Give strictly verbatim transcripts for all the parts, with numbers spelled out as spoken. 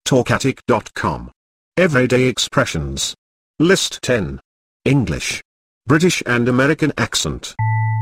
talkatic dot com. Everyday expressions. List ten. English. British and American accent.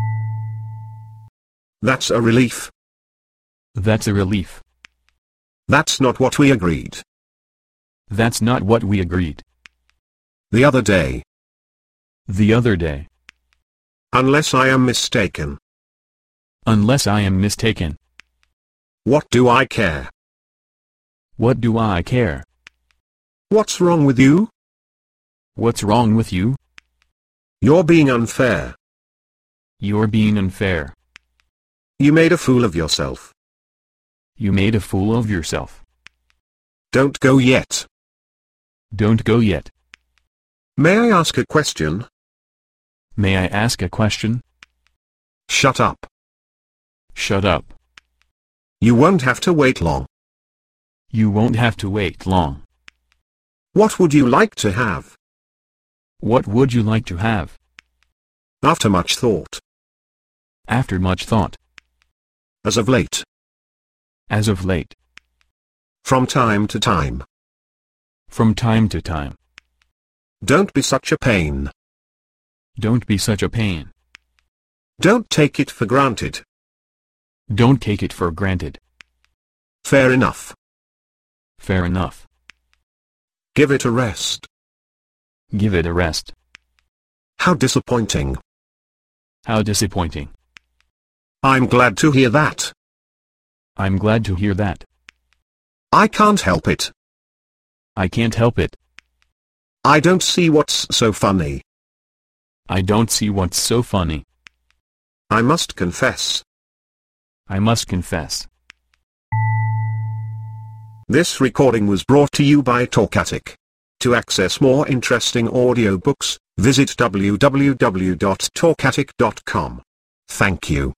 That's a relief. That's a relief. That's not what we agreed. That's not what we agreed. The other day. The other day. Unless I am mistaken. Unless I am mistaken. What do I care? What do I care? What's wrong with you? What's wrong with you? You're being unfair. You're being unfair. You made a fool of yourself. You made a fool of yourself. Don't go yet. Don't go yet. May I ask a question? May I ask a question? Shut up. Shut up. You won't have to wait long. You won't have to wait long. What would you like to have? What would you like to have? After much thought. After much thought. As of late. As of late. From time to time. From time to time. Don't be such a pain. Don't be such a pain. Don't take it for granted. Don't take it for granted. Fair enough. Fair enough. Give it a rest. Give it a rest. How disappointing. How disappointing. I'm glad to hear that. I'm glad to hear that. I can't help it. I can't help it. I don't see what's so funny. I don't see what's so funny. I must confess. I must confess. This recording was brought to you by Talkatic. To access more interesting audiobooks, visit w w w dot talkatic dot com. Thank you.